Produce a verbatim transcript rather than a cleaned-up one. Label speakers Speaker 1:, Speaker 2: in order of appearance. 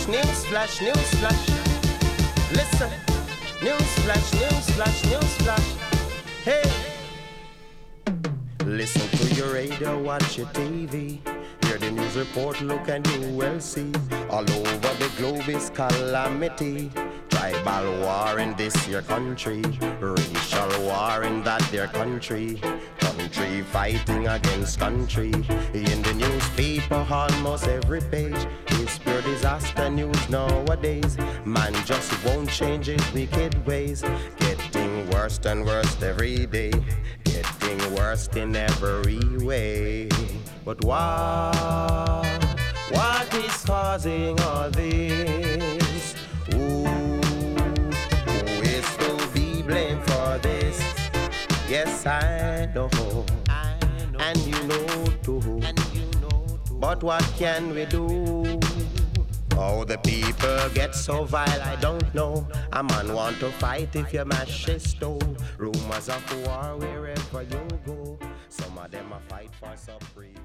Speaker 1: news flash, news flash. Listen, news flash, news flash, news flash. Hey, listen to your radio, watch your T V. Hear the news report, look and you will see. All over the globe is calamity. Tribal war in this your country, racial war in that their country. Country fighting against country. In the newspaper almost every page is pure disaster news nowadays. Man just won't change his wicked ways. Getting worse and worse every day. Getting worse in every way. But what, what is causing all this? Who, who is to be blamed for this? Yes, I know, and you know too. But what can we do? Oh, the people get so vile, I don't know. A man want to fight if you mash his stone. Rumors of war wherever you go. Some of them a fight for supreme.